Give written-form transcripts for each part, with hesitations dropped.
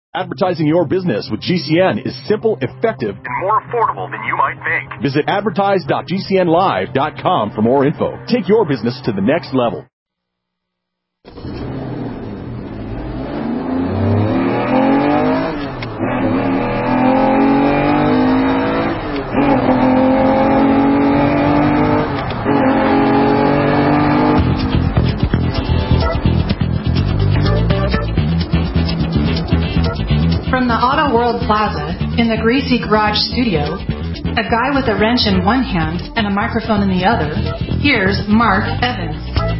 Advertising your business with GCN is simple, effective, and more affordable than you might think. Visit advertise.gcnlive.com for more info. Take your business to the next level. From the Auto World Plaza in the Greasy Garage studio, a guy with a wrench in one hand and a microphone in the other, here's Mark Evans.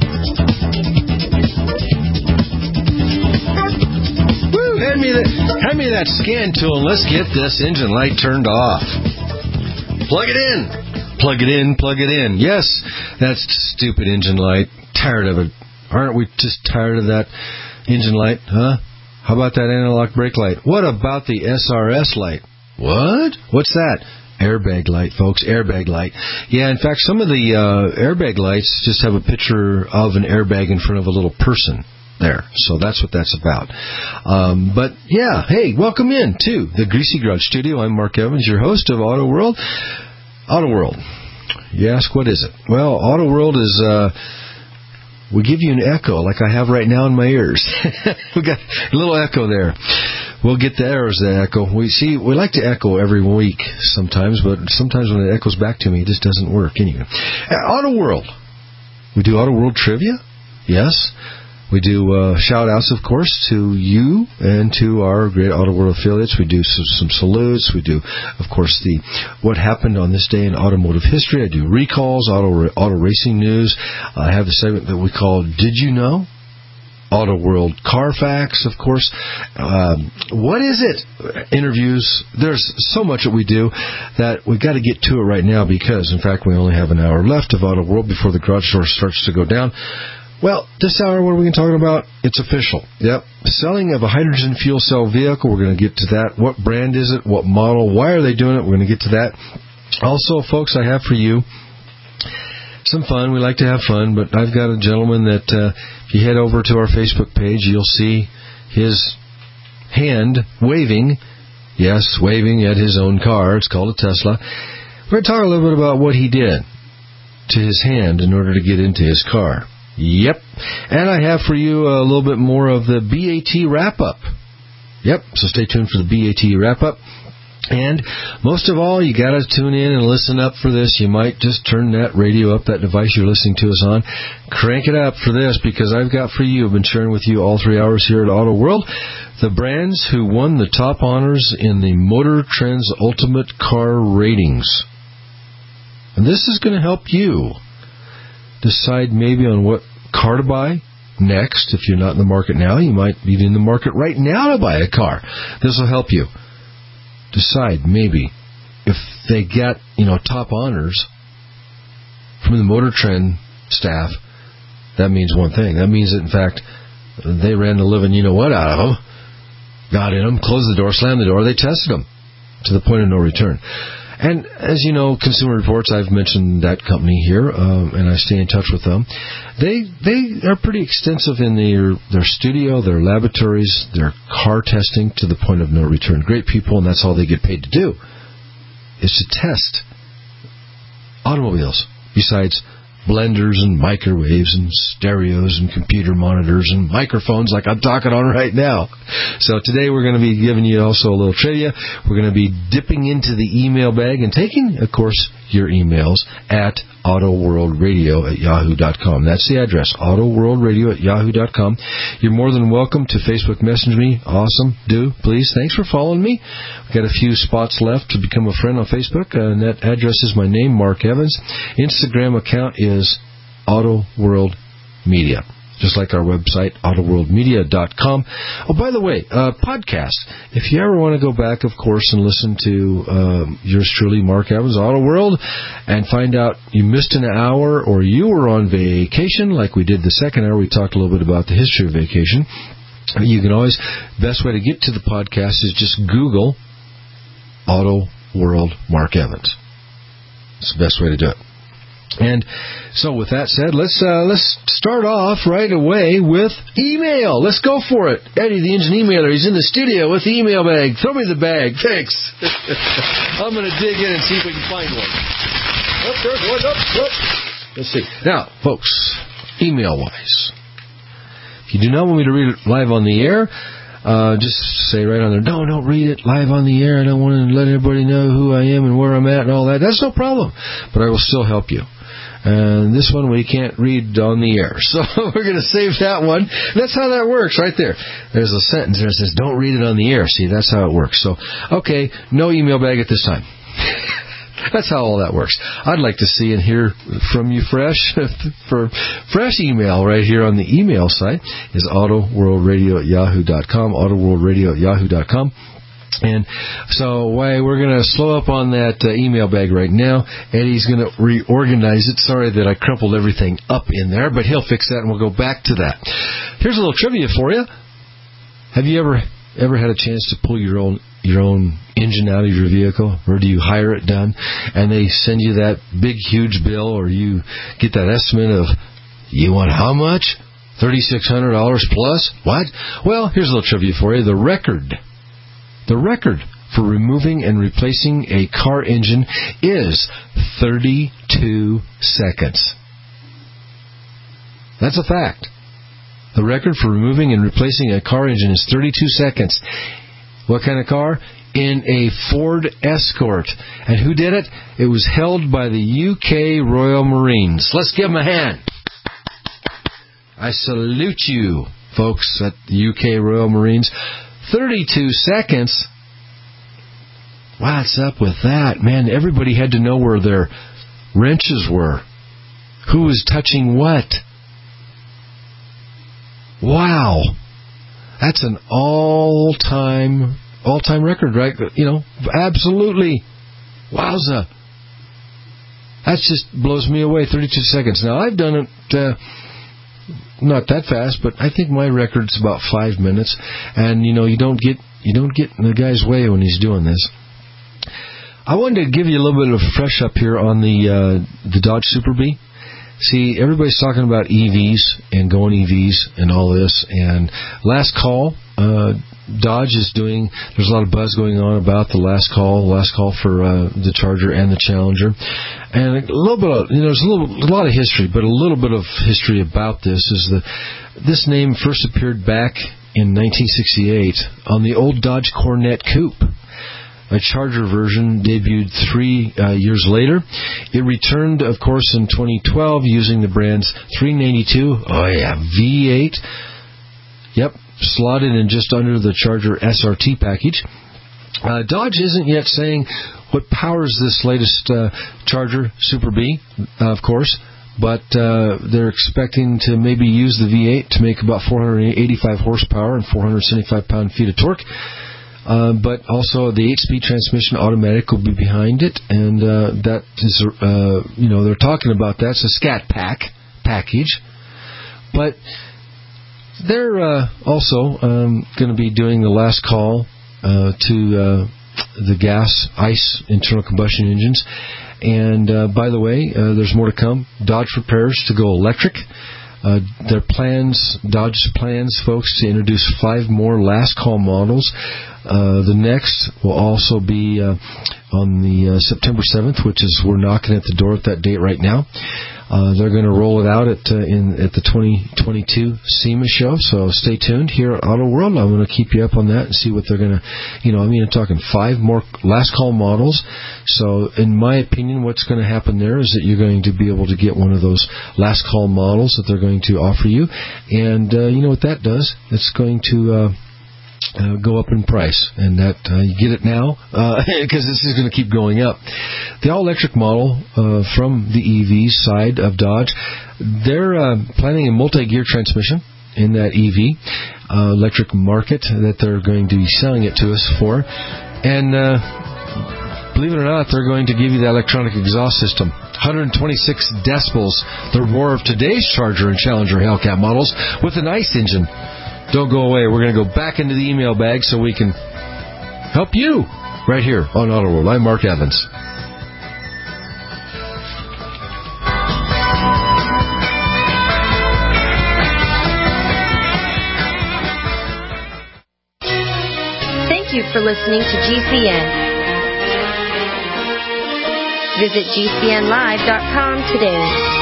Woo! Hand me that scan tool and let's get this engine light turned off. Plug it in. Plug it in, plug it in. Yes, that's stupid engine light. Tired of it. Aren't we just tired of that engine light, huh? How about that analog brake light? What about the SRS light? What? What's that? Airbag light, folks. Airbag light. Yeah, in fact, some of the airbag lights just have a picture of an airbag in front of a little person there. So that's what that's about. But, yeah, hey, welcome in to the Greasy Garage Studio. I'm Mark Evans, your host of Auto World. Auto World. You ask, what is it? Well, Auto World is... we give you an echo like I have right now in my ears. We got a little echo there. We'll get there as the echo. We like to echo every week sometimes, but sometimes when it echoes back to me, it just doesn't work. Anyway, Auto World. We do Auto World trivia. Yes. We do shout-outs, of course, to you and to our great Auto World affiliates. We do some salutes. We do, of course, the what happened on this day in automotive history. I do recalls, auto racing news. I have a segment that we call Did You Know? Auto World Carfax, of course. What is it? Interviews. There's so much that we do that we've got to get to it right now because, in fact, we only have an hour left of Auto World before the garage door starts to go down. Well, this hour, what are we going to talk about? It's official. Yep. Selling of a hydrogen fuel cell vehicle. We're going to get to that. What brand is it? What model? Why are they doing it? We're going to get to that. Also, folks, I have for you some fun. We like to have fun, but I've got a gentleman that if you head over to our Facebook page, you'll see his hand waving. Yes, waving at his own car. It's called a Tesla. We're going to talk a little bit about what he did to his hand in order to get into his car. Yep. And I have for you a little bit more of the BAT wrap-up. Yep. So stay tuned for the BAT wrap-up. And most of all, you got to tune in and listen up for this. You might just turn that radio up, that device you're listening to us on. Crank it up for this because I've got for you, I've been sharing with you all 3 hours here at Auto World, the brands who won the top honors in the Motor Trend's Ultimate Car Ratings. And this is going to help you decide maybe on what car to buy next. If you're not in the market now, you might be in the market right now to buy a car. This will help you decide maybe if they get, top honors from the Motor Trend staff. That means one thing. That means that, in fact, they ran the living out of them, got in them, closed the door, slammed the door, they tested them to the point of no return. And as you know, Consumer Reports, I've mentioned that company here, and I stay in touch with them. They are pretty extensive in their studio, their laboratories, their car testing to the point of no return. Great people, and that's all they get paid to do, is to test automobiles, besides blenders and microwaves and stereos and computer monitors and microphones like I'm talking on right now. So today we're going to be giving you also a little trivia. We're going to be dipping into the email bag and taking, of course, your emails at autoworldradio@yahoo.com. That's the address, autoworldradio@yahoo.com. You're more than welcome to Facebook Messenger me. Awesome. Do, please. Thanks for following me. We've got a few spots left to become a friend on Facebook, and that address is my name, Mark Evans. Instagram account is Auto World Media. Just like our website, autoworldmedia.com. Oh, by the way, podcast. If you ever want to go back, of course, and listen to yours truly, Mark Evans, Auto World, and find out you missed an hour or you were on vacation, like we did the second hour, we talked a little bit about the history of vacation. You can always, best way to get to the podcast is just Google Auto World Mark Evans. It's the best way to do it. And so with that said, let's start off right away with email. Let's go for it. Eddie, the engine emailer, he's in the studio with the email bag. Throw me the bag. Thanks. I'm going to dig in and see if we can find one. Oh, there's one. Oh. Let's see. Now, folks, email-wise, if you do not want me to read it live on the air, just say right on there, no, don't read it live on the air. I don't want to let everybody know who I am and where I'm at and all that. That's no problem. But I will still help you. And this one we can't read on the air. So we're going to save that one. That's how that works right there. There's a sentence there that says, don't read it on the air. See, that's how it works. So, okay, no email bag at this time. That's how all that works. I'd like to see and hear from you fresh. For fresh email right here on the email site is autoworldradio@yahoo.com, autoworldradio@yahoo.com. And so we're going to slow up on that email bag right now. Eddie's going to reorganize it. Sorry that I crumpled everything up in there, but he'll fix that and we'll go back to that. Here's a little trivia for you. Have you ever had a chance to pull your own engine out of your vehicle, or do you hire it done and they send you that big huge bill, or you get that estimate of, you want how much? $3,600 plus? What? Well, here's a little trivia for you. The record for removing and replacing a car engine is 32 seconds. That's a fact. The record for removing and replacing a car engine is 32 seconds. What kind of car? In a Ford Escort. And who did it? It was held by the UK Royal Marines. Let's give them a hand. I salute you, folks, at the UK Royal Marines. 32 seconds? What's up with that? Man, everybody had to know where their wrenches were. Who was touching what? Wow. That's an all-time record, right? You know, absolutely. Wowza. That just blows me away, 32 seconds. Now, I've done it not that fast, but I think my record's about 5 minutes. And, you know, you don't get in the guy's way when he's doing this. I wanted to give you a little bit of a fresh up here on the Dodge Super Bee. See, everybody's talking about EVs and going EVs and all this. And last call, Dodge is doing, there's a lot of buzz going on about the last call for the Charger and the Challenger. And a little bit of, you know, there's a lot of history, but a little bit of history about this is this name first appeared back in 1968 on the old Dodge Corvette Coupe. A Charger version debuted 3 years later. It returned, of course, in 2012 using the brand's 392 V8. Yep, slotted in just under the Charger SRT package. Dodge isn't yet saying what powers this latest Charger Super Bee, of course, but they're expecting to maybe use the V8 to make about 485 horsepower and 475 pound-feet of torque. But also the 8-speed transmission automatic will be behind it, and that is, they're talking about that. It's a Scat package, but they're also going to be doing the last call to the gas, ICE, internal combustion engines. And by the way, there's more to come. Dodge prepares to go electric. Dodge's plans, folks, to introduce 5 more last call models. The next will also be on the September 7th, which is, we're knocking at the door at that date right now. They're going to roll it out at the 2022 SEMA show, so stay tuned here at Auto World. I'm going to keep you up on that and see what they're going to, I'm talking 5 more last call models. So in my opinion, what's going to happen there is that you're going to be able to get one of those last call models that they're going to offer you. And you know what that does? It's going to go up in price, and that you get it now because this is going to keep going up. The all-electric model from the EV side of Dodge, they're planning a multi-gear transmission in that EV electric market that they're going to be selling it to us for. And believe it or not, they're going to give you the electronic exhaust system. 126 decibels, the roar of today's Charger and Challenger Hellcat models with an ICE engine. Don't go away. We're going to go back into the email bag so we can help you right here on Auto World. I'm Mark Evans. you for listening to GCN. Visit GCNlive.com today.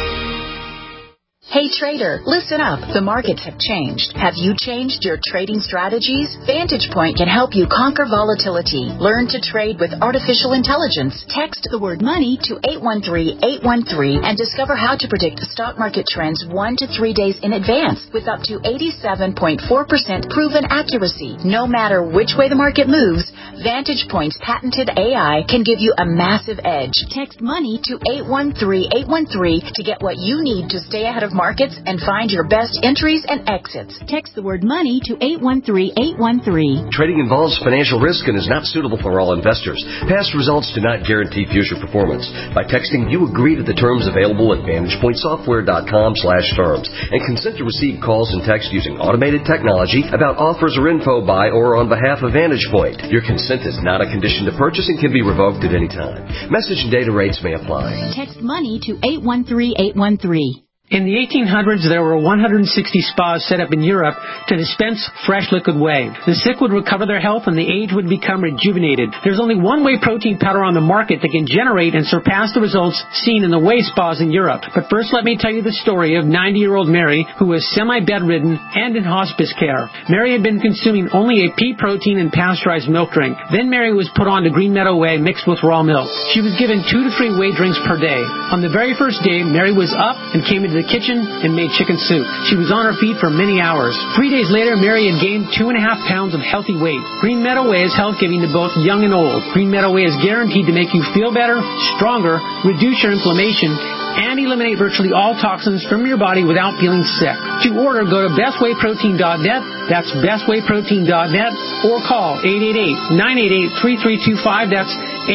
Hey trader, listen up. The markets have changed. Have you changed your trading strategies? Vantage Point can help you conquer volatility. Learn to trade with artificial intelligence. Text the word money to 813-813 and discover how to predict the stock market trends 1 to 3 days in advance with up to 87.4% proven accuracy. No matter which way the market moves, Vantage Point's patented AI can give you a massive edge. Text money to 813-813 to get what you need to stay ahead of markets and find your best entries and exits. Text the word money to 813-813. Trading involves financial risk and is not suitable for all investors. Past results do not guarantee future performance. By texting, you agree to the terms available at VantagePointSoftware.com/terms and consent to receive calls and text using automated technology about offers or info by or on behalf of Vantage Point. Your consent is not a condition to purchase and can be revoked at any time. Message and data rates may apply. Text money to 813-813. In the 1800s, there were 160 spas set up in Europe to dispense fresh liquid whey. The sick would recover their health and the aged would become rejuvenated. There's only one whey protein powder on the market that can generate and surpass the results seen in the whey spas in Europe. But first, let me tell you the story of 90-year-old Mary, who was semi-bedridden and in hospice care. Mary had been consuming only a pea protein and pasteurized milk drink. Then Mary was put on to Green Meadow Whey mixed with raw milk. She was given 2 to 3 whey drinks per day. On the very first day, Mary was up and came into the kitchen and made chicken soup. She was on her feet for many hours. 3 days later, Mary had gained 2.5 pounds of healthy weight. Green Meadow Whey is health-giving to both young and old. Green Meadow Whey is guaranteed to make you feel better, stronger, reduce your inflammation, and eliminate virtually all toxins from your body without feeling sick. To order, go to bestwayprotein.net. That's bestwayprotein.net, or call 888-988-3325. That's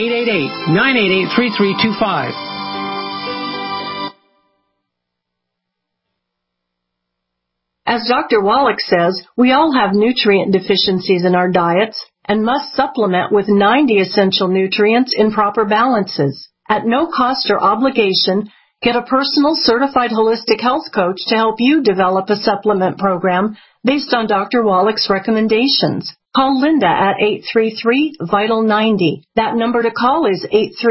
888-988-3325. As Dr. Wallach says, we all have nutrient deficiencies in our diets and must supplement with 90 essential nutrients in proper balances. At no cost or obligation, get a personal certified holistic health coach to help you develop a supplement program based on Dr. Wallach's recommendations. Call Linda at 833-VITAL-90. That number to call is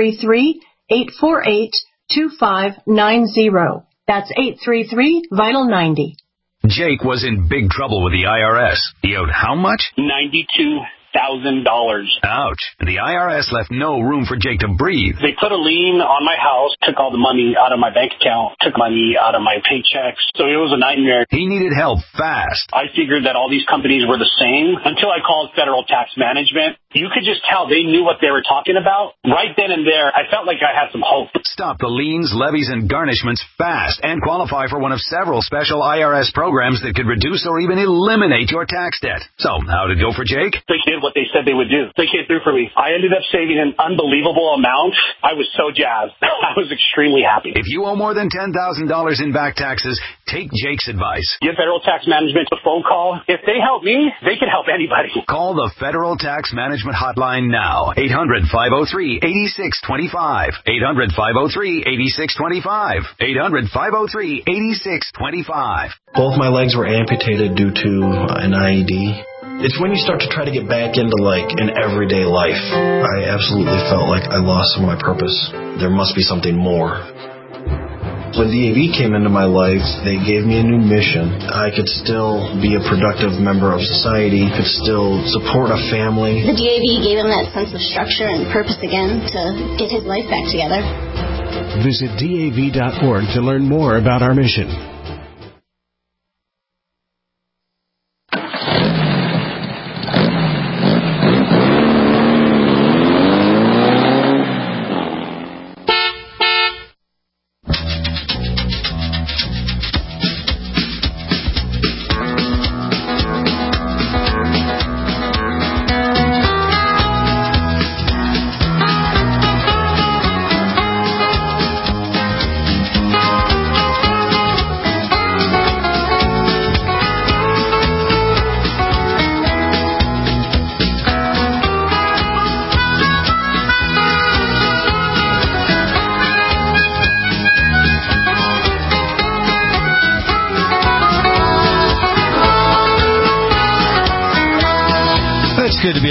833-848-2590. That's 833-VITAL-90. Jake was in big trouble with the IRS. He owed how much? $92,000. Ouch. And the IRS left no room for Jake to breathe. They put a lien on my house, took all the money out of my bank account, took money out of my paychecks. So it was a nightmare. He needed help fast. I figured that all these companies were the same until I called Federal Tax Management. You could just tell they knew what they were talking about. Right then and there, I felt like I had some hope. Stop the liens, levies, and garnishments fast and qualify for one of several special IRS programs that could reduce or even eliminate your tax debt. So, how'd it go for Jake? They did what they said they would do. They came through for me. I ended up saving an unbelievable amount. I was so jazzed. I was extremely happy. If you owe more than $10,000 in back taxes, take Jake's advice. Give Federal Tax Management a phone call. If they help me, they can help anybody. Call the Federal Tax Management Hotline now. 800-503-8625. 800-503-8625. 800-503-8625. Both my legs were amputated due to an IED. It's when you start to try to get back into, an everyday life. I absolutely felt like I lost some of my purpose. There must be something more. When DAV came into my life, they gave me a new mission. I could still be a productive member of society, could still support a family. The DAV gave him that sense of structure and purpose again to get his life back together. Visit DAV.org to learn more about our mission.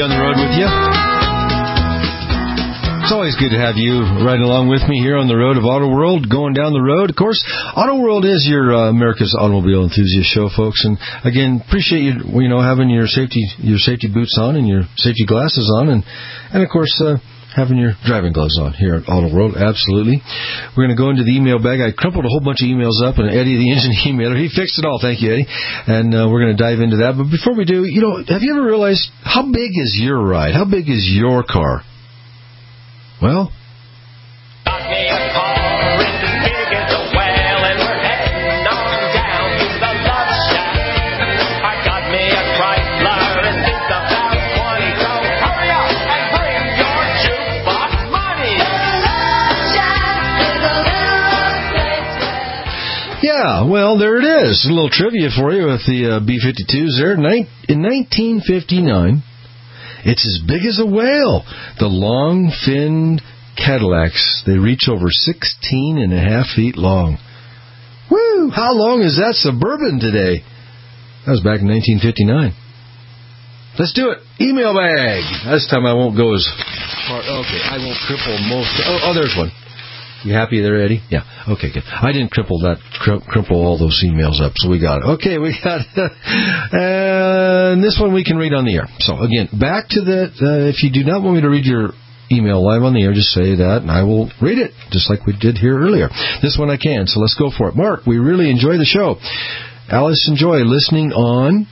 on the road with you. It's always good to have you riding along with me here on the road of Auto World, going down the road. Of course, Auto World is your America's automobile enthusiast show, folks. And again, appreciate you having your safety boots on and your safety glasses on, and of course having your driving gloves on here at Auto World. Absolutely. We're going to go into the email bag. I crumpled a whole bunch of emails up, and Eddie, the engine emailer, he fixed it all. Thank you, Eddie. And we're going to dive into that. But before we do, have you ever realized how big is your ride? How big is your car? Well, yeah, well, there it is. A little trivia for you with the B-52s there. In 1959, it's as big as a whale. The long-finned Cadillacs, they reach over 16.5 feet long. Woo! How long is that Suburban today? That was back in 1959. Let's do it. Email bag. This time I won't go as far. Okay, I won't cripple most. Oh, there's one. You happy there, Eddie? Yeah. Okay, good. I didn't cripple all those emails up, so we got it. Okay, we got it. And this one we can read on the air. So, again, back to the, if you do not want me to read your email live on the air, just say that, and I will read it, just like we did here earlier. This one I can, so let's go for it. Mark, we really enjoy the show. Alice and Joy, listening on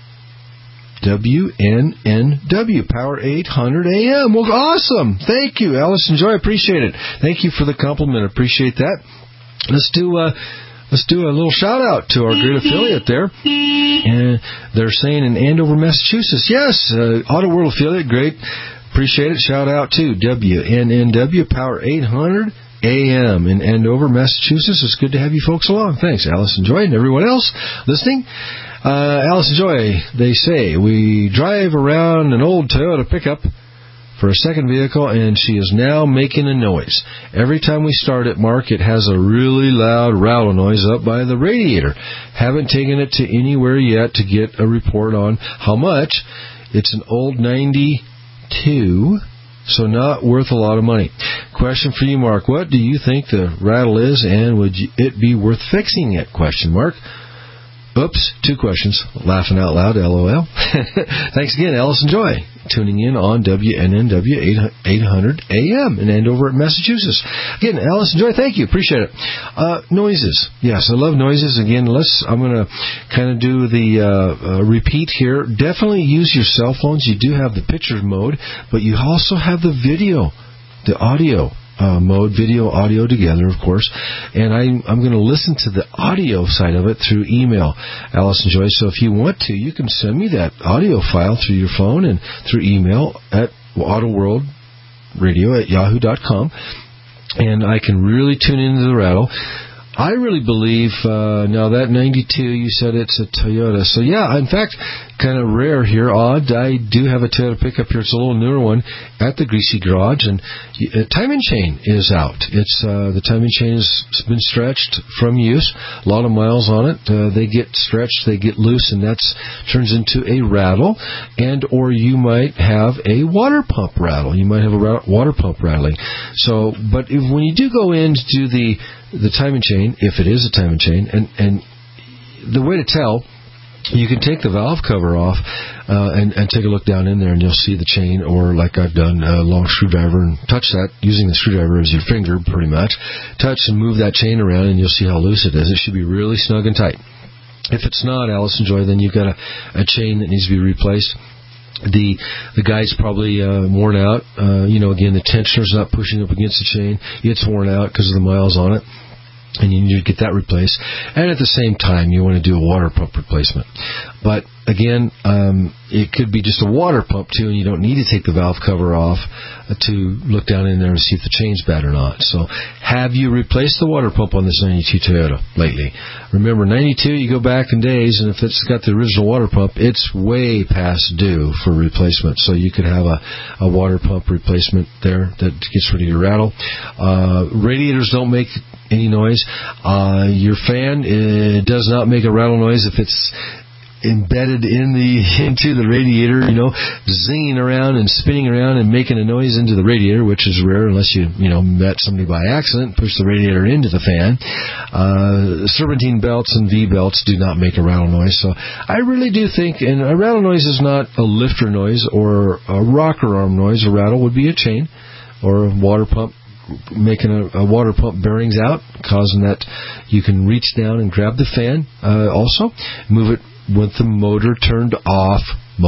WNNW, Power 800 AM. Well, awesome. Thank you, Alice and Joy. Appreciate it. Thank you for the compliment. Appreciate that. Let's do a little shout out to our great affiliate there. And they're saying in Andover, Massachusetts. Yes, Auto World affiliate. Great. Appreciate it. Shout out to WNNW, Power 800 AM in Andover, Massachusetts. It's good to have you folks along. Thanks, Alice and Joy, and everyone else listening. Alice and Joy, they say, we drive around an old Toyota pickup for a second vehicle, and she is now making a noise. Every time we start it, Mark, it has a really loud rattle noise up by the radiator. Haven't taken it to anywhere yet to get a report on how much. It's an old 92, so not worth a lot of money. Question for you, Mark. What do you think the rattle is, and would it be worth fixing it? Question mark. Oops, 2 questions. Laughing out loud, LOL. Thanks again, Alice and Joy, tuning in on WNNW 800 AM in Andover, Massachusetts. Again, Alice and Joy, thank you. Appreciate it. Noises. Yes, I love noises. Again, I'm going to kind of do the repeat here. Definitely use your cell phones. You do have the picture mode, but you also have the video, the audio mode, video, audio together, of course. And I'm going to listen to the audio side of it through email, Alice and Joy. So if you want to, you can send me that audio file through your phone and through email at autoworldradio@yahoo.com, and I can really tune into the rattle. I really believe, now that 92, you said it's a Toyota. So, yeah, in fact, kind of rare here, odd. I do have a Toyota pickup here. It's a little newer one at the Greasy Garage. And timing chain is out. The timing chain has been stretched from use. A lot of miles on it. They get stretched, they get loose, and that turns into a rattle. And or you might have a water pump rattle. You might have a water pump rattling. So, but when you do go in to do the timing chain, if it is a timing chain, and the way to tell, you can take the valve cover off and take a look down in there, and you'll see the chain, or like I've done, a long screwdriver, and touch that using the screwdriver as your finger, pretty much. Touch and move that chain around, and you'll see how loose it is. It should be really snug and tight. If it's not, Alice and Joy, then you've got a chain that needs to be replaced. The guy's probably worn out. Again, the tensioner's not pushing up against the chain. It's worn out because of the miles on it, and you need to get that replaced. And at the same time, you want to do a water pump replacement. But again, it could be just a water pump too, and you don't need to take the valve cover off to look down in there and see if the chain's bad or not. So have you replaced the water pump on this 92 Toyota lately? Remember, 92, you go back in days, and if it's got the original water pump, it's way past due for replacement. So you could have a water pump replacement there that gets rid of your rattle. Radiators don't make any noise. Your fan does not make a rattle noise if it's embedded into the radiator, zinging around and spinning around and making a noise into the radiator, which is rare unless you met somebody by accident, push the radiator into the fan. Serpentine belts and V-belts do not make a rattle noise. So I really do think, and a rattle noise is not a lifter noise or a rocker arm noise. A rattle would be a chain or a water pump, making a water pump bearings out, causing that you can reach down and grab the fan. Also, move it with the motor turned off,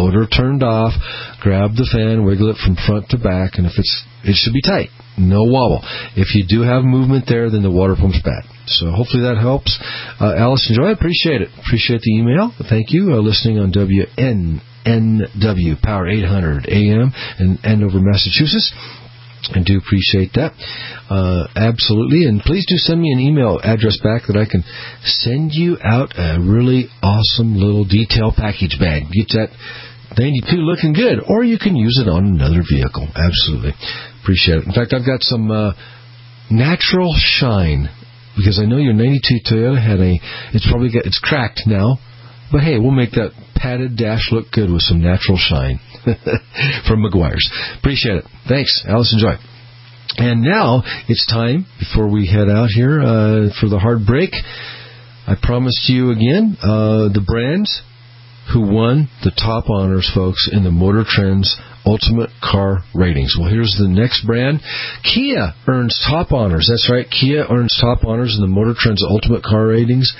grab the fan, wiggle it from front to back, and it should be tight, no wobble. If you do have movement there, then the water pump's bad. So hopefully that helps. Alice and Joy, I appreciate it. Appreciate the email. Thank you. Listening on WNNW, Power 800 AM in Andover, Massachusetts. I do appreciate that. Absolutely. And please do send me an email address back that I can send you out a really awesome little detail package bag. Get that 92 looking good. Or you can use it on another vehicle. Absolutely. Appreciate it. In fact, I've got some natural shine, because I know your 92 Toyota had it's cracked now. But hey, we'll make that padded dash look good with some natural shine from Meguiar's. Appreciate it. Thanks, Alice and Joy. And now it's time, before we head out here for the hard break, I promised you again the brands who won the top honors, folks, in the Motor Trend's Ultimate Car Ratings. Well, here's the next brand. Kia earns top honors. That's right. Kia earns top honors in the Motor Trend's Ultimate Car Rankings.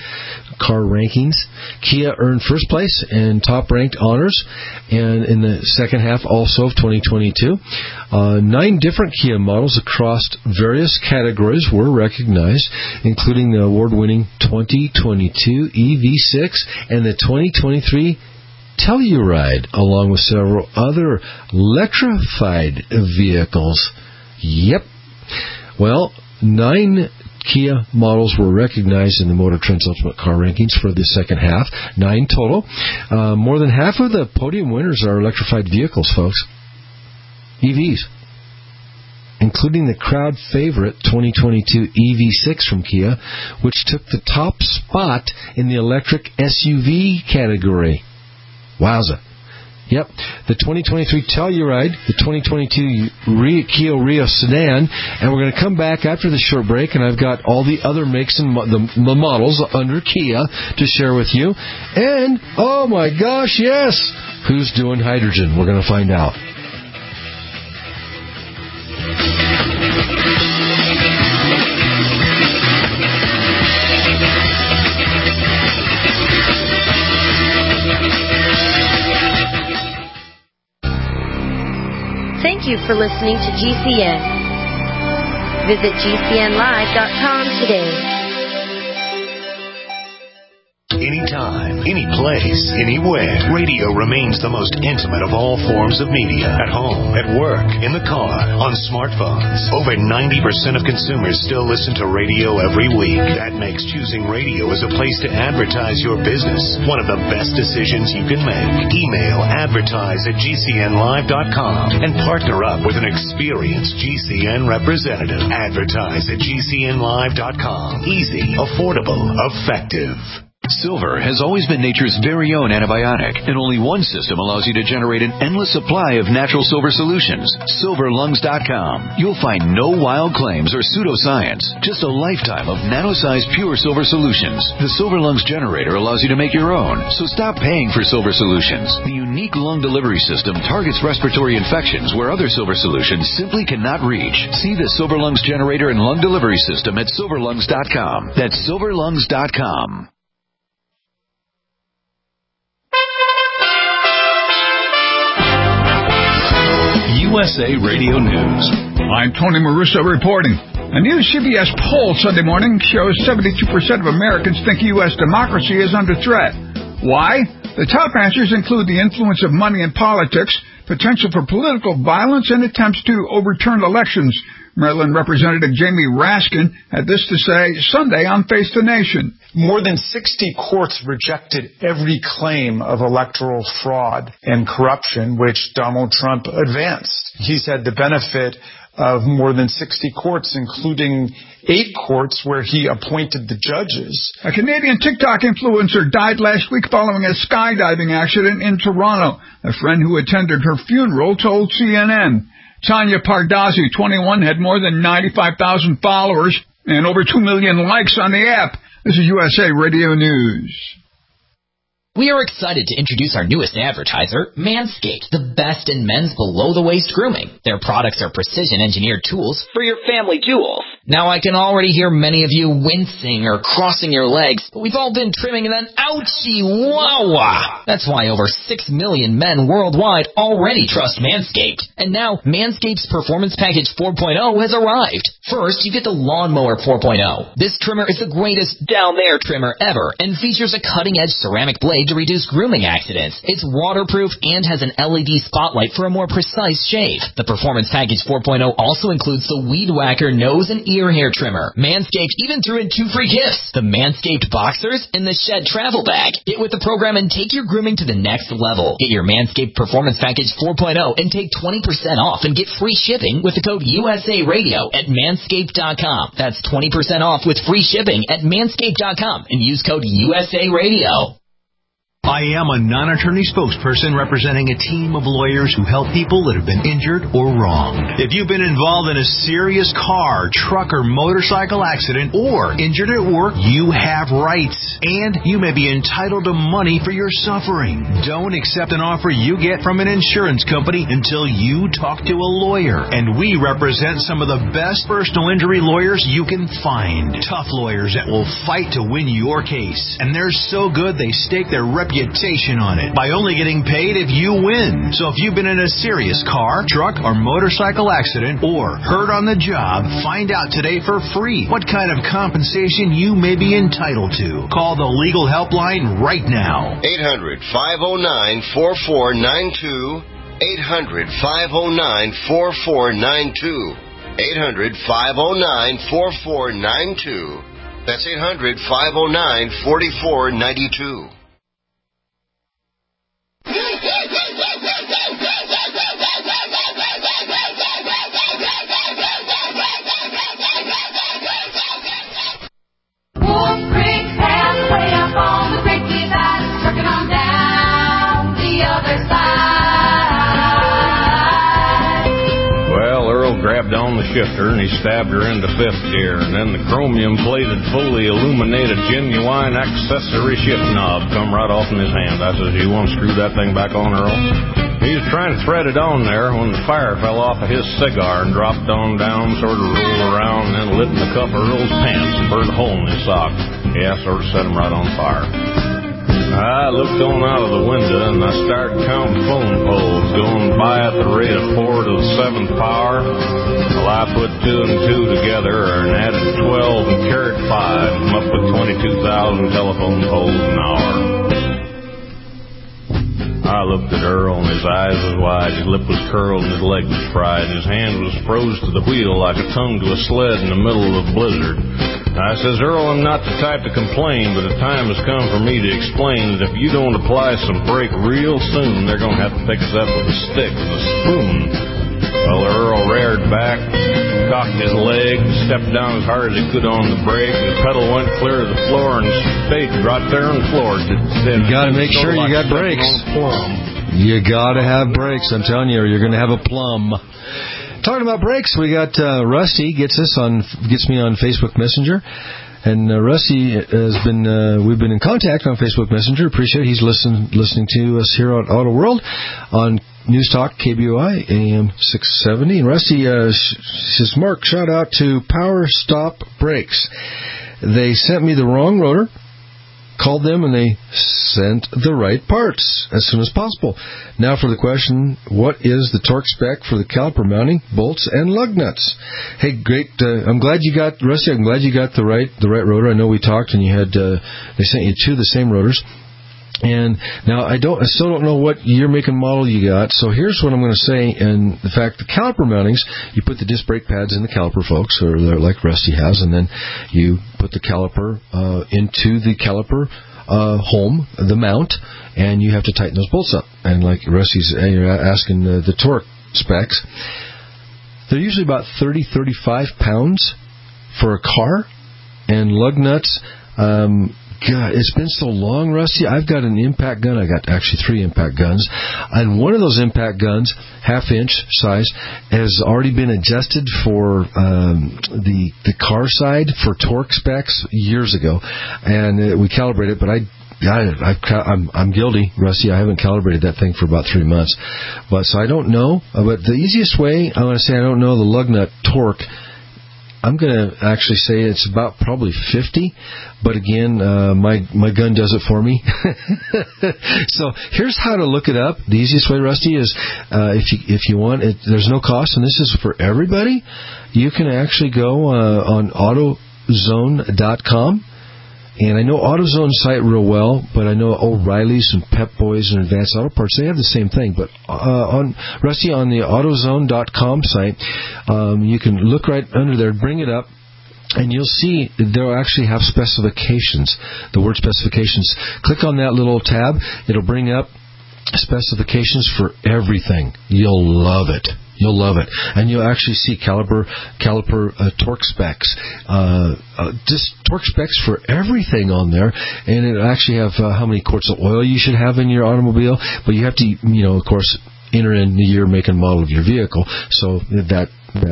Kia earned first place and top-ranked honors, and in the second half also of 2022. 9 different Kia models across various categories were recognized, including the award-winning 2022 EV6 and the 2023 Telluride, along with several other electrified vehicles. Yep. Well, 9 Kia models were recognized in the Motor Trend's Ultimate Car Rankings for the second half. 9 total. More than half of the podium winners are electrified vehicles, folks. EVs. Including the crowd favorite 2022 EV6 from Kia, which took the top spot in the electric SUV category. Wowza. Yep. The 2023 Telluride, the 2022 Kia Rio sedan, and we're going to come back after the short break, and I've got all the other makes and the models under Kia to share with you. And, oh my gosh, yes! Who's doing hydrogen? We're going to find out. Thank you for listening to GCN. Visit GCNlive.com today. Anytime, any place, anywhere, radio remains the most intimate of all forms of media. At home, at work, in the car, on smartphones. Over 90% of consumers still listen to radio every week. That makes choosing radio as a place to advertise your business one of the best decisions you can make. Email advertise@GCNlive.com and partner up with an experienced GCN representative. Advertise at GCNlive.com. Easy, affordable, effective. Silver has always been nature's very own antibiotic, and only one system allows you to generate an endless supply of natural silver solutions. SilverLungs.com. You'll find no wild claims or pseudoscience, just a lifetime of nano-sized pure silver solutions. The Silver Lungs generator allows you to make your own, so stop paying for silver solutions. The unique lung delivery system targets respiratory infections where other silver solutions simply cannot reach. See the Silver Lungs generator and lung delivery system at SilverLungs.com. That's SilverLungs.com. USA Radio News. I'm Tony Maruso reporting. A new CBS poll Sunday morning shows 72% of Americans think U.S. democracy is under threat. Why? The top answers include the influence of money in politics, potential for political violence, and attempts to overturn elections. Maryland Representative Jamie Raskin had this to say Sunday on Face the Nation. More than 60 courts rejected every claim of electoral fraud and corruption which Donald Trump advanced. He said the benefit of more than 60 courts, including 8 courts where he appointed the judges. A Canadian TikTok influencer died last week following a skydiving accident in Toronto. A friend who attended her funeral told CNN. Tanya Pardazzi, 21, had more than 95,000 followers and over 2 million likes on the app. This is USA Radio News. We are excited to introduce our newest advertiser, Manscaped, the best in men's below-the-waist grooming. Their products are precision-engineered tools for your family jewels. Now, I can already hear many of you wincing or crossing your legs, but we've all been trimming an ouchie wawa. That's why over 6 million men worldwide already trust Manscaped. And now, Manscaped's Performance Package 4.0 has arrived. First, you get the Lawnmower 4.0. This trimmer is the greatest down-there trimmer ever and features a cutting-edge ceramic blade to reduce grooming accidents. It's waterproof and has an LED spotlight for a more precise shave. The Performance Package 4.0 also includes the Weed Whacker nose and ear hair trimmer. Manscaped even threw in 2 free gifts, the Manscaped Boxers and the Shed Travel Bag. Get with the program and take your grooming to the next level. Get your Manscaped Performance Package 4.0 and take 20% off and get free shipping with the code USA Radio at Manscaped.com. That's 20% off with free shipping at Manscaped.com and use code USA Radio. I am a non-attorney spokesperson representing a team of lawyers who help people that have been injured or wronged. If you've been involved in a serious car, truck, or motorcycle accident or injured at work, you have rights, and you may be entitled to money for your suffering. Don't accept an offer you get from an insurance company until you talk to a lawyer, and we represent some of the best personal injury lawyers you can find. Tough lawyers that will fight to win your case, and they're so good they stake their reputation on it by only getting paid if you win. So if you've been in a serious car, truck, or motorcycle accident or hurt on the job, find out today for free what kind of compensation you may be entitled to. Call the legal helpline right now. 800-509-4492. 800-509-4492. 800-509-4492. That's 800-509-4492. Grabbed on the shifter and he stabbed her into 5th gear, and then the chromium-plated, fully illuminated, genuine accessory shift knob come right off in his hand. I says, "You want to screw that thing back on, Earl?" He was trying to thread it on there when the fire fell off of his cigar and dropped on down, sort of rolled around, and then lit in the cuff of Earl's pants and burned a hole in his sock. Yeah, sort of set him right on fire. I looked on out of the window and I started counting phone poles going by at the rate of 4 to the 7th power. Well, I put 2 and 2 together and added 12 and carried 5. I'm up with 22,000 telephone poles an hour. I looked at Earl and his eyes was wide, his lip was curled and his leg was fried, and his hand was froze to the wheel like a tongue to a sled in the middle of a blizzard. I says, "Earl, I'm not the type to complain, but the time has come for me to explain that if you don't apply some brake real soon, they're going to have to pick us up with a stick and a spoon." Well, Earl reared back, cocked his leg, stepped down as hard as he could on the brake, and the pedal went clear to the floor and stayed right there on the floor. You got to make sure you got brakes. You got to have brakes. I'm telling you, or you're going to have a plum. Talking about brakes, we got Rusty gets me on Facebook Messenger, and Rusty has been we've been in contact on Facebook Messenger. Appreciate it. He's listening to us here on Auto World on News Talk KBOI AM 670. And Rusty says, "Mark, shout out to Power Stop Brakes. They sent me the wrong rotor. Called them and they sent the right parts as soon as possible. Now for the question, what is the torque spec for the caliper mounting bolts and lug nuts?" Hey, great! I'm glad you got Rusty. I'm glad you got the right rotor. I know we talked and you had they sent you 2 of the same rotors. And now I still don't know what year, make, and model you got. So here's what I'm going to say. And in fact, the caliper mountings, you put the disc brake pads in the caliper, folks, or like Rusty has, and then you put the caliper into the caliper home, the mount, and you have to tighten those bolts up. And like Rusty's, you're asking the torque specs. they're usually about 30, 35 pounds for a car. And lug nuts, God, it's been so long, Rusty. I've got an impact gun. I got actually 3 impact guns. And one of those impact guns, half-inch size, has already been adjusted for the car side for torque specs years ago. And we calibrated it, but I'm guilty, Rusty. I haven't calibrated that thing for about 3 months. So I don't know. But the easiest way, I want to say I don't know the lug nut torque. I'm going to actually say it's about probably 50, but again, my gun does it for me. So here's how to look it up. The easiest way, Rusty, is if you want, there's no cost, and this is for everybody. You can actually go on AutoZone.com. And I know AutoZone's site real well, but I know O'Reilly's and Pep Boys and Advanced Auto Parts, they have the same thing. But on the AutoZone.com site, you can look right under there, bring it up, and you'll see they'll actually have specifications, the word specifications. Click on that little tab. It'll bring up specifications for everything. You'll love it. You'll love it. And you'll actually see caliper torque specs. Just torque specs for everything on there. And it'll actually have how many quarts of oil you should have in your automobile. But you have to, of course, enter in the year, make, and model of your vehicle. So that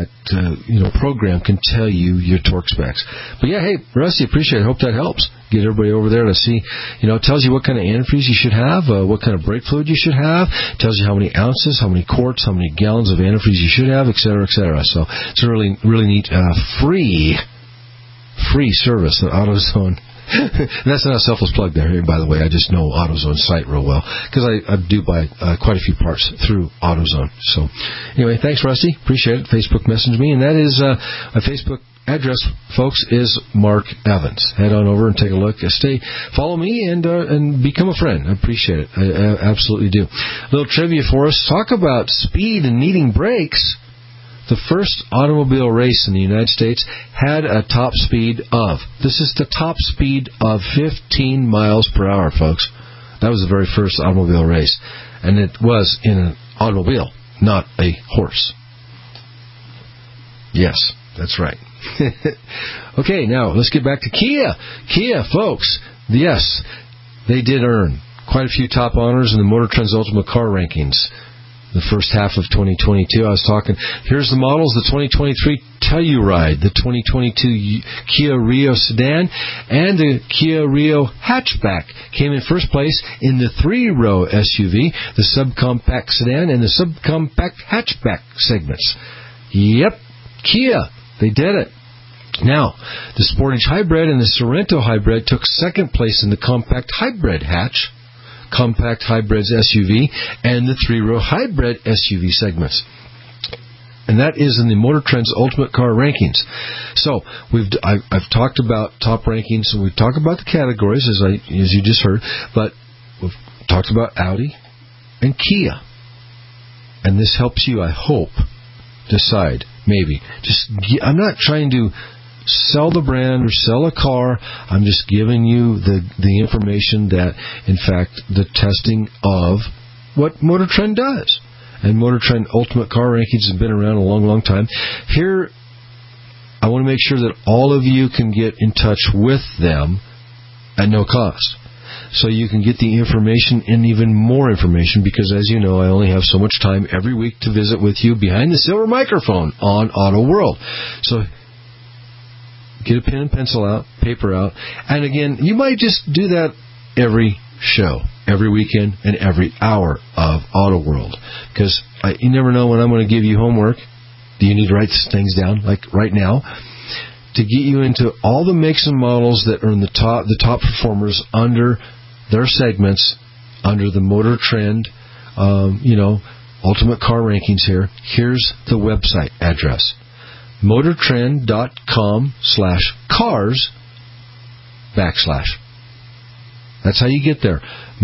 program can tell you your torque specs. But yeah, hey, Rusty, appreciate it. Hope that helps. Get everybody over there to see, it tells you what kind of antifreeze you should have, what kind of brake fluid you should have, tells you how many ounces, how many quarts, how many gallons of antifreeze you should have, et cetera, et cetera. So it's a really, really neat, free service that AutoZone. That's not a selfless plug there, by the way. I just know AutoZone's site real well because I do buy quite a few parts through AutoZone. So anyway, thanks, Rusty. Appreciate it. Facebook message me, and that is my Facebook address, folks, is Mark Evans. Head on over and take a look. Follow me and become a friend. I appreciate it. I absolutely do. A little trivia for us. Talk about speed and needing brakes. The first automobile race in the United States had a top speed of, this is the top speed of 15 miles per hour, folks. That was the very first automobile race. And it was in an automobile, not a horse. Yes, that's right. Okay, now let's get back to Kia. Kia, folks, yes, they did earn quite a few top honors in the Motor Trend's Ultimate Car Rankings. The first half of 2022, I was talking, here's the models, the 2023 Telluride, the 2022 Kia Rio sedan, and the Kia Rio hatchback came in first place in the 3-row SUV, the subcompact sedan, and the subcompact hatchback segments. Yep, Kia, they did it. Now, the Sportage Hybrid and the Sorento Hybrid took second place in the compact hybrid hatch, compact hybrids SUV, and the 3-row hybrid SUV segments. And that is in the Motor Trend's Ultimate Car Rankings. So I've talked about top rankings, and we've talked about the categories as you just heard, but we've talked about Audi and Kia. And this helps you, I hope, decide, maybe. I'm not trying to sell the brand or sell a car. I'm just giving you the information that, in fact, the testing of what Motor Trend does. And Motor Trend Ultimate Car Rankings have been around a long, long time. Here, I want to make sure that all of you can get in touch with them at no cost. So you can get the information and even more information because, as you know, I only have so much time every week to visit with you behind the silver microphone on Auto World. So get a pen and pencil out, paper out. And again, you might just do that every show, every weekend, and every hour of Auto World. Because you never know when I'm going to give you homework. Do you need to write things down, like right now? To get you into all the makes and models that are in the top performers under their segments, under the Motor Trend, Ultimate Car Rankings here. Here's the website address. motortrend.com/cars/. That's how you get there.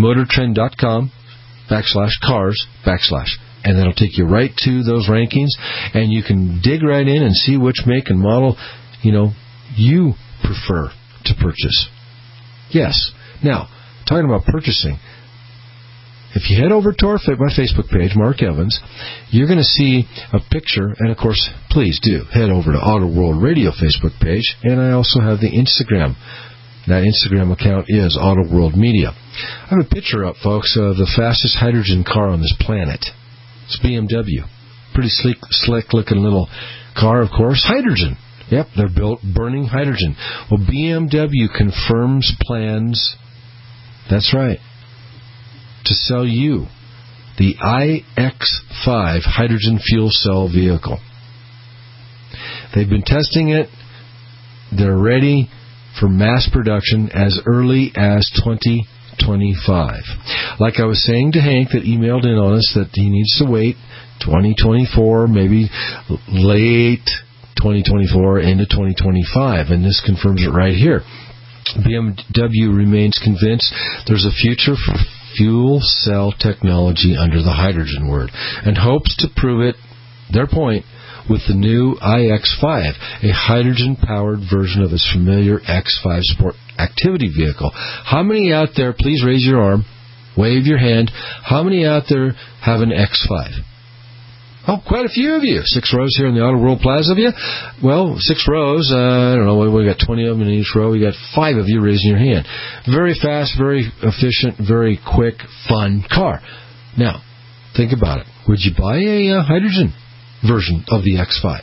motortrend.com/cars/. And that'll take you right to those rankings, and you can dig right in and see which make and model, you prefer to purchase. Yes. Now, talking about purchasing, If you head over to my Facebook page, Mark Evans, you're going to see a picture. And, of course, please do head over to Auto World Radio Facebook page. And I also have the Instagram. That Instagram account is Auto World Media. I have a picture up, folks, of the fastest hydrogen car on this planet. It's BMW. Pretty slick-looking little car, of course. Hydrogen. Yep, they're built burning hydrogen. Well, BMW confirms plans, that's right, to sell you the iX5 hydrogen fuel cell vehicle. They've been testing it. They're ready for mass production as early as 2025. Like I was saying to Hank that emailed in on us that he needs to wait 2024, maybe late 2024 into 2025, and this confirms it right here. BMW remains convinced there's a future for fuel cell technology under the hydrogen word, and hopes to prove it, their point, with the new iX5, a hydrogen-powered version of its familiar X5 sport activity vehicle. How many out there, please raise your arm, wave your hand, how many out there have an X5? Oh, quite a few of you. 6 rows here in the Auto World Plaza of you. Well, 6 rows, I don't know, we got 20 of them in each row. We got 5 of you raising your hand. Very fast, very efficient, very quick, fun car. Now, think about it. Would you buy a hydrogen version of the X5?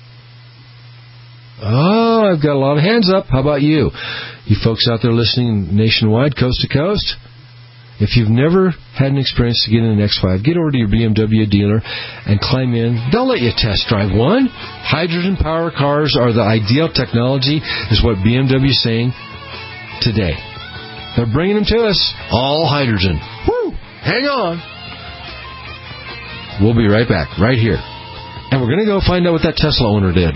Oh, I've got a lot of hands up. How about you? You folks out there listening nationwide, coast to coast? If you've never had an experience to get in an X5, get over to your BMW dealer and climb in. They'll let you test drive one. Hydrogen power cars are the ideal technology, is what BMW is saying today. They're bringing them to us. All hydrogen. Woo! Hang on. We'll be right back, right here. And we're going to go find out what that Tesla owner did.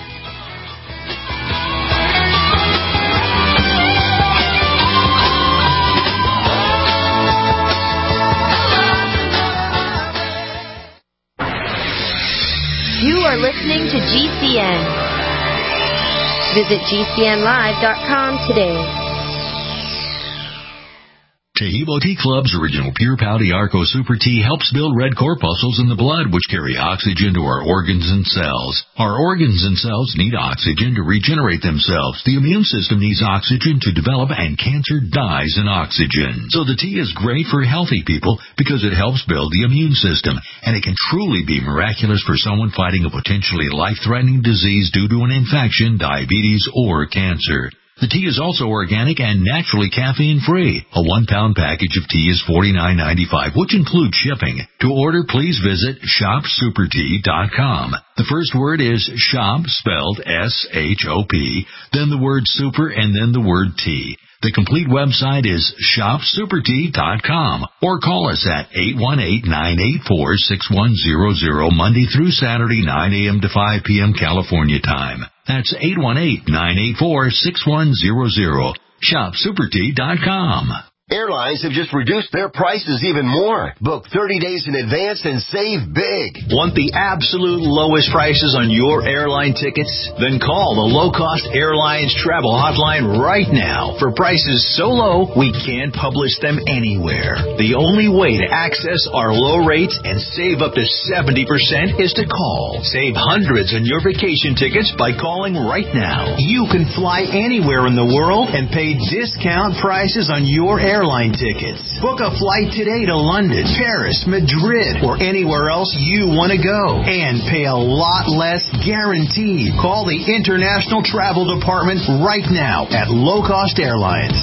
You are listening to GCN. Visit GCNlive.com today. Taheebo Tea Club's original Pure Pouty Arco Super Tea helps build red corpuscles in the blood, which carry oxygen to our organs and cells. Our organs and cells need oxygen to regenerate themselves. The immune system needs oxygen to develop, and cancer dies in oxygen. So the tea is great for healthy people because it helps build the immune system, and it can truly be miraculous for someone fighting a potentially life-threatening disease due to an infection, diabetes, or cancer. The tea is also organic and naturally caffeine-free. A 1-pound package of tea is $49.95, which includes shipping. To order, please visit shopsupertea.com. The first word is shop, spelled S-H-O-P, then the word super, and then the word tea. The complete website is shopsupertea.com, or call us at 818-984-6100, Monday through Saturday, 9 a.m. to 5 p.m. California time. That's 818-984-6100. ShopSuperTea.com. Airlines have just reduced their prices even more. Book 30 days in advance and save big. Want the absolute lowest prices on your airline tickets? Then call the Low Cost Airlines Travel Hotline right now for prices so low we can't publish them anywhere. The only way to access our low rates and save up to 70% is to call. Save hundreds on your vacation tickets by calling right now. You can fly anywhere in the world and pay discount prices on your airline tickets. Book a flight today to London, Paris, Madrid, or anywhere else you want to go, and pay a lot less guaranteed. Call the International Travel Department right now at Low Cost Airlines.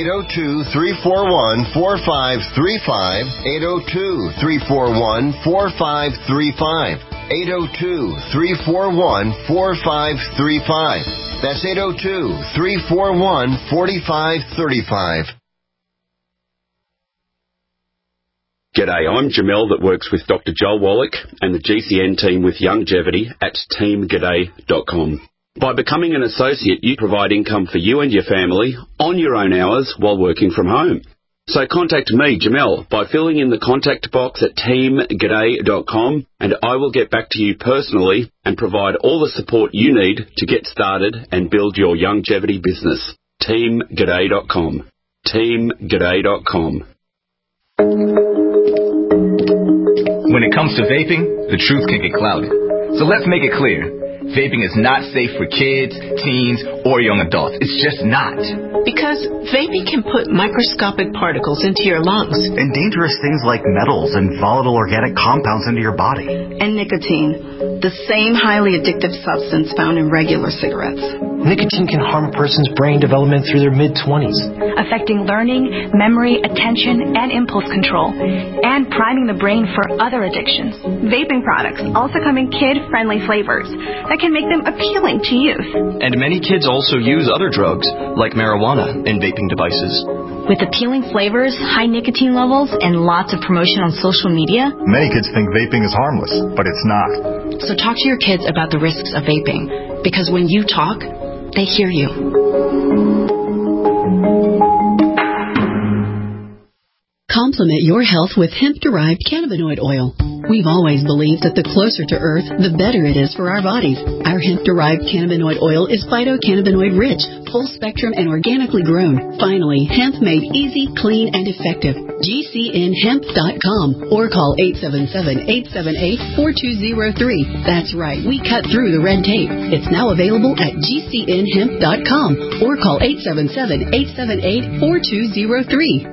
802-341-4535. 802-341-4535. 802-341-4535. That's 802-341-4535. G'day, I'm Jamel that works with Dr. Joel Wallach and the GCN team with Longevity at teamg'day.com. By becoming an associate, you provide income for you and your family on your own hours while working from home. So contact me, Jamel, by filling in the contact box at teamg'day.com, and I will get back to you personally and provide all the support you need to get started and build your longevity business. teamg'day.com. teamg'day.com. When it comes to vaping, the truth can get clouded. So let's make it clear. Vaping is not safe for kids, teens, or young adults. It's just not. Because vaping can put microscopic particles into your lungs. And dangerous things like metals and volatile organic compounds into your body. And nicotine, the same highly addictive substance found in regular cigarettes. Nicotine can harm a person's brain development through their mid-20s. Affecting learning, memory, attention, and impulse control. And priming the brain for other addictions. Vaping products also come in kid-friendly flavors that can make them appealing to youth. And many kids also use other drugs, like marijuana, in vaping devices. With appealing flavors, high nicotine levels, and lots of promotion on social media, many kids think vaping is harmless, but it's not. So talk to your kids about the risks of vaping, because when you talk, they hear you. Complement your health with hemp-derived cannabinoid oil. We've always believed that the closer to Earth, the better it is for our bodies. Our hemp-derived cannabinoid oil is phytocannabinoid-rich, full-spectrum, and organically grown. Finally, hemp made easy, clean, and effective. GCNhemp.com or call 877-878-4203. That's right, we cut through the red tape. It's now available at GCNhemp.com or call 877-878-4203.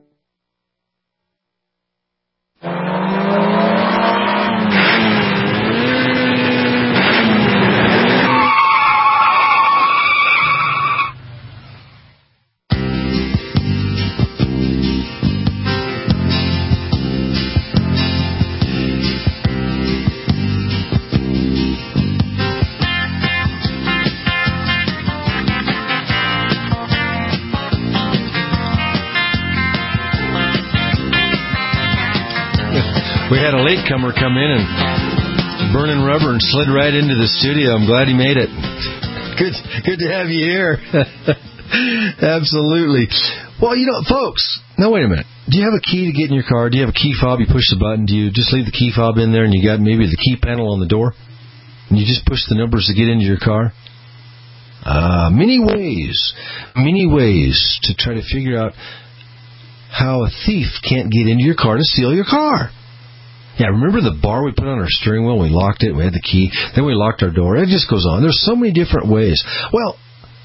We had a latecomer come in and burning rubber and slid right into the studio. I'm glad he made it. Good to have you here. Absolutely. Well, folks, now wait a minute. Do you have a key to get in your car? Do you have a key fob? You push the button. Do you just leave the key fob in there and you got maybe the key panel on the door? And you just push the numbers to get into your car? Many ways to try to figure out how a thief can't get into your car to steal your car. Yeah, remember the bar we put on our steering wheel? We locked it. We had the key. Then we locked our door. It just goes on. There's so many different ways. Well,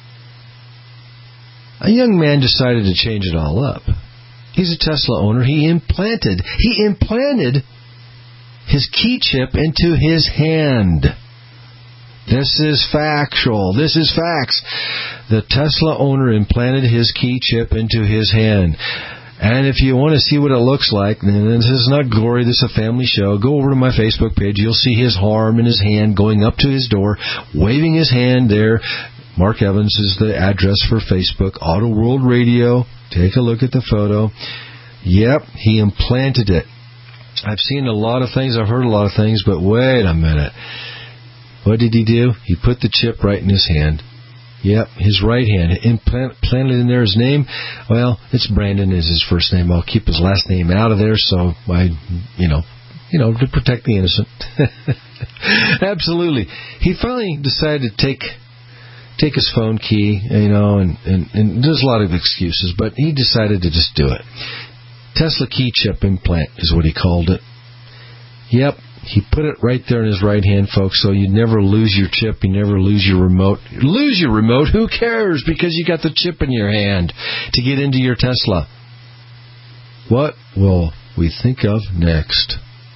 a young man decided to change it all up. He's a Tesla owner. He implanted his key chip into his hand. This is factual. This is facts. The Tesla owner implanted his key chip into his hand. And if you want to see what it looks like, and this is not glory, this is a family show, go over to my Facebook page. You'll see his arm and his hand going up to his door, waving his hand there. Mark Evans is the address for Facebook. Auto World Radio. Take a look at the photo. Yep, he implanted it. I've seen a lot of things. I've heard a lot of things, but wait a minute. What did he do? He put the chip right in his hand. Yep, his right hand. Implanted in there his name. Well, it's Brandon is his first name. I'll keep his last name out of there so to protect the innocent. Absolutely. He finally decided to take his phone key, and there's a lot of excuses, but he decided to just do it. Tesla key chip implant is what he called it. Yep. He put it right there in his right hand, folks, so you never lose your chip, you never lose your remote. Lose your remote, who cares? Because you got the chip in your hand to get into your Tesla. What will we think of next?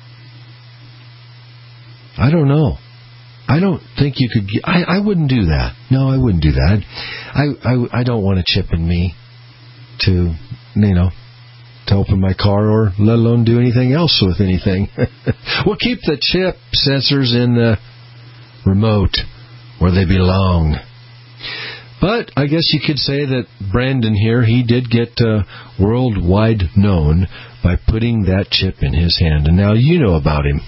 I don't know. I don't think you could get... I wouldn't do that. No, I wouldn't do that. I don't want a chip in me to open my car or let alone do anything else with anything. We'll keep the chip sensors in the remote where they belong. But I guess you could say that Brandon here, he did get worldwide known by putting that chip in his hand. And now you know about him.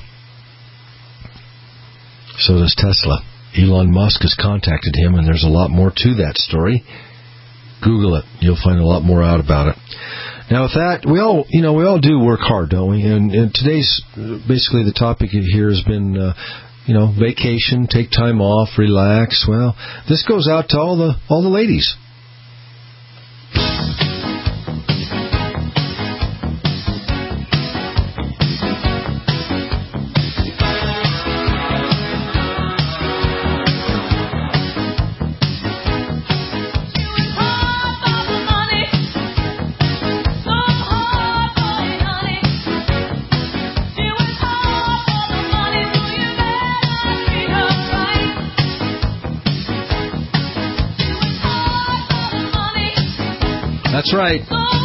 So does Tesla. Elon Musk has contacted him, and there's a lot more to that story. Google it. You'll find a lot more out about it. Now, with that, we all do work hard, don't we? And today's, basically the topic here has been, vacation, take time off, relax. Well, this goes out to all the ladies. That's right.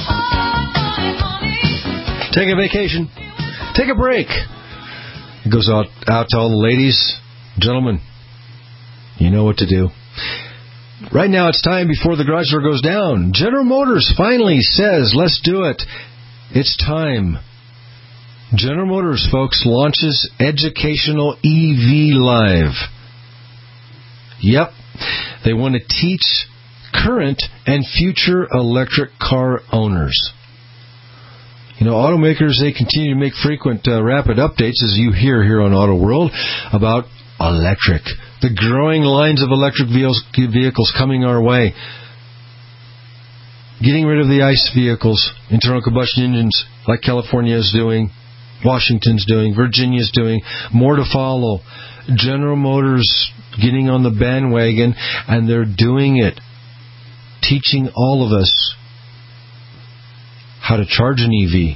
Take a vacation. Take a break. It goes out to all the ladies, gentlemen. You know what to do. Right now it's time before the garage door goes down. General Motors finally says, let's do it. It's time. General Motors, folks, launches Educational EV Live. Yep. They want to teach current and future electric car owners. You know, automakers, they continue to make frequent rapid updates, as you hear here on Auto World, about electric. The growing lines of electric vehicles coming our way. Getting rid of the ICE vehicles, internal combustion engines, like California is doing, Washington's doing, Virginia's doing, more to follow. General Motors getting on the bandwagon, and they're doing it. Teaching all of us how to charge an EV.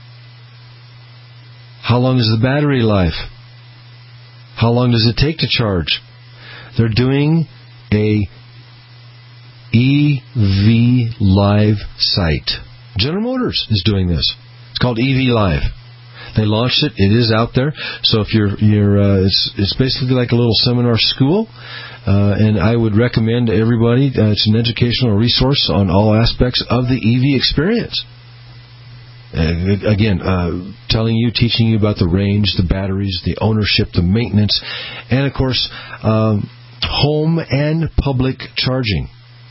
How long is the battery life? How long does it take to charge? They're doing a EV Live site. General Motors is doing this. It's called EV Live. They launched it. It is out there. So if you're it's basically like a little seminar school. And I would recommend to everybody, it's an educational resource on all aspects of the EV experience. Again, teaching you about the range, the batteries, the ownership, the maintenance, and of course, home and public charging.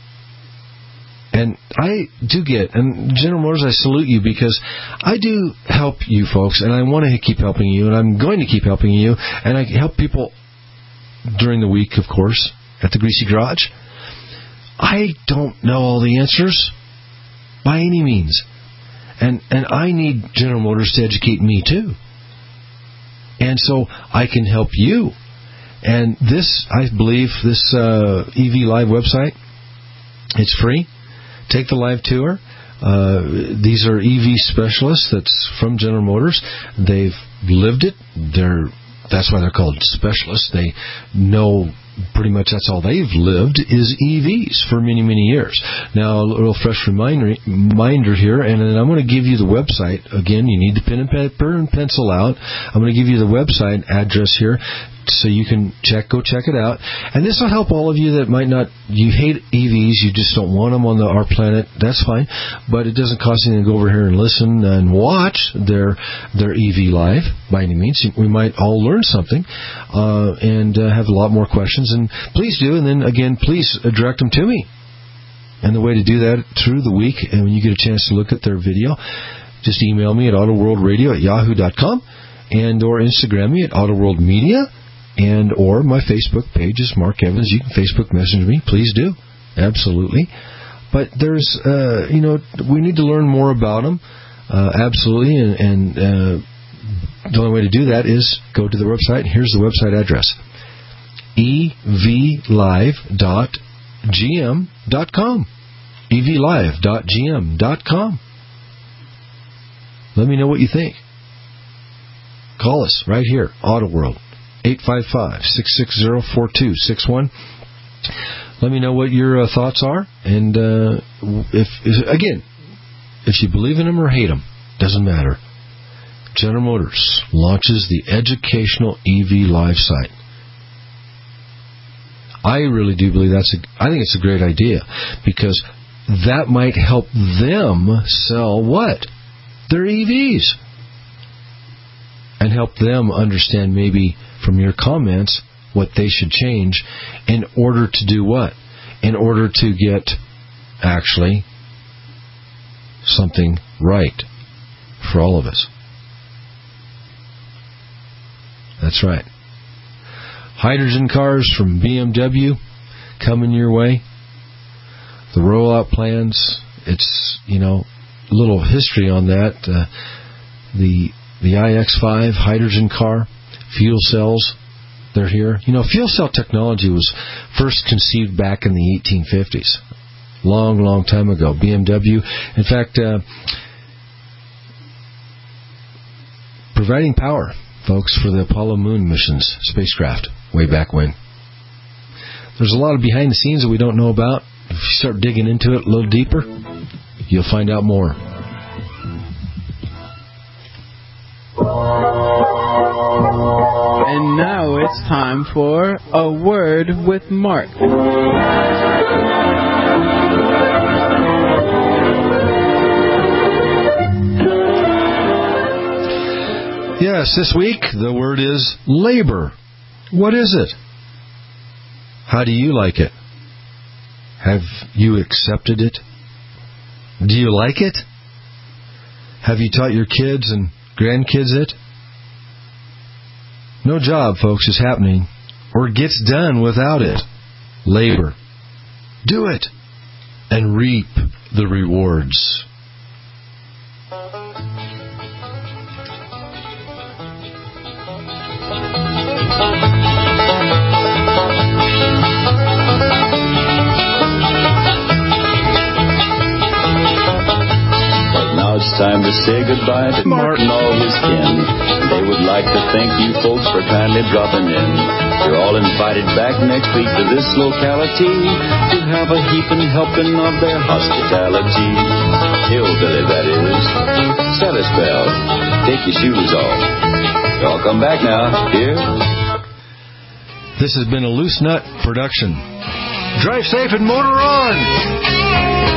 And I do and General Motors, I salute you, because I do help you folks, and I want to keep helping you, and I'm going to keep helping you, and I help people during the week, of course, at the Greasy Garage. I don't know all the answers by any means. And I need General Motors to educate me too. And so I can help you. And this, I believe, this EV Live website, it's free. Take the live tour. These are EV specialists that's from General Motors. They've lived it. That's why they're called specialists. They know pretty much that's all they've lived is EVs for many, many years. Now, a little fresh reminder here, and then I'm going to give you the website. Again, you need the pen and paper and pencil out. I'm going to give you the website address here so you can go check it out. And this will help all of you that might not, you hate EVs, you just don't want them on our planet. That's fine. But it doesn't cost anything to go over here and listen and watch their EV Live by any means. We might all learn something and have a lot more questions. And please do. And then, again, please direct them to me. And the way to do that through the week, and when you get a chance to look at their video, just email me at autoworldradio@yahoo.com and or Instagram me at autoworldmedia. And or my Facebook page is Mark Evans. You can Facebook message me. Please do. Absolutely. But there's, we need to learn more about them. Absolutely. And the only way to do that is go to the website. And here's the website address. evlive.gm.com. evlive.gm.com. Let me know what you think. Call us right here, Auto World. 855-660-4261. Let me know what your thoughts are. And if you believe in them or hate them, doesn't matter. General Motors launches the Educational EV Live site. I really do believe I think it's a great idea, because that might help them sell what? Their EVs. And help them understand maybe from your comments what they should change in order to do what? In order to get actually something right for all of us. That's right. Hydrogen cars from BMW coming your way. The rollout plans, it's, a little history on that. The iX5 hydrogen car, fuel cells, they're here. Fuel cell technology was first conceived back in the 1850s. Long, long time ago. BMW, in fact, providing power, folks, for the Apollo moon missions spacecraft way back when. There's a lot of behind the scenes that we don't know about. If you start digging into it a little deeper, You'll find out more. And now it's time for A Word with Mark. Yes, this week the word is labor. What is it? How do you like it? Have you accepted it? Do you like it? Have you taught your kids and grandkids it? No job, folks, is happening or gets done without it. Labor. Do it and reap the rewards. It's time to say goodbye to Martin and all his kin. They would like to thank you folks for kindly dropping in. You're all invited back next week to this locality to have a heaping helping of their hospitality. Hillbilly, that is. Set a spell. Take your shoes off. Y'all come back now. Here. This has been a Loose Nut production. Drive safe and motor on!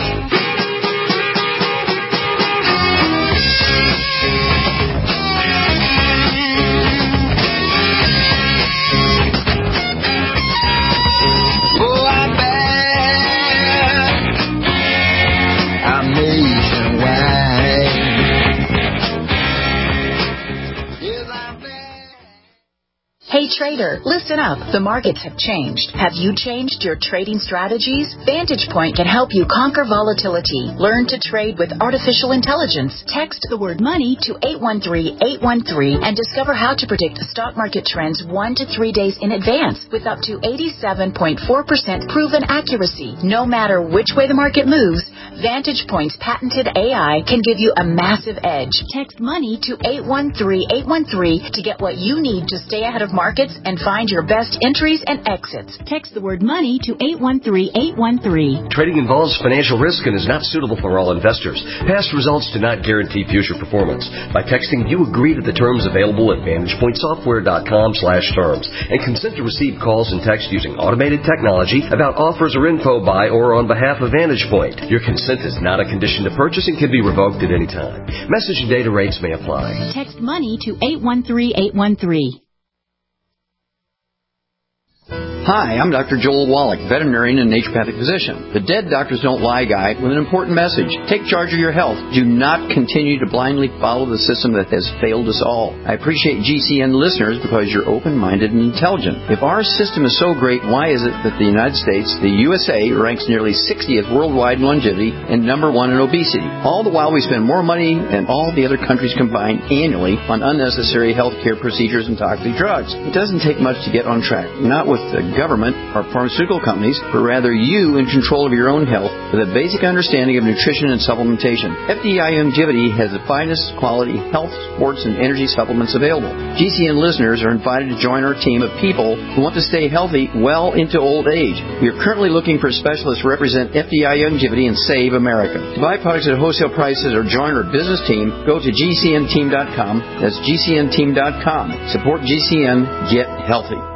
Hey trader, listen up. The markets have changed. Have you changed your trading strategies? Vantage Point can help you conquer volatility. Learn to trade with artificial intelligence. Text the word money to 813-813 and discover how to predict stock market trends 1 to 3 days in advance with up to 87.4% proven accuracy. No matter which way the market moves, Vantage Point's patented AI can give you a massive edge. Text money to 813-813 to get what you need to stay ahead of markets and find your best entries and exits. Text the word money to 813-813. Trading involves financial risk and is not suitable for all investors. Past results do not guarantee future performance. By texting, you agree to the terms available at VantagePointSoftware.com/terms and consent to receive calls and text using automated technology about offers or info by or on behalf of Vantage Point. Your consent is not a condition to purchase and can be revoked at any time. Message and data rates may apply. Text money to 813-813. Hi, I'm Dr. Joel Wallach, veterinarian and naturopathic physician. The Dead Doctors Don't Lie guy with an important message. Take charge of your health. Do not continue to blindly follow the system that has failed us all. I appreciate GCN listeners because you're open-minded and intelligent. If our system is so great, why is it that the United States, the USA, ranks nearly 60th worldwide in longevity and number 1 in obesity? All the while we spend more money than all the other countries combined annually on unnecessary healthcare procedures and toxic drugs. It doesn't take much to get on track. Not with the government or pharmaceutical companies, but rather you in control of your own health with a basic understanding of nutrition and supplementation. FDI Longevity has the finest quality health, sports, and energy supplements available. GCN listeners are invited to join our team of people who want to stay healthy well into old age. We are currently looking for specialists to represent FDI Longevity and Save America. To buy products at wholesale prices or join our business team, go to GCNteam.com. That's GCNteam.com. Support GCN. Get healthy.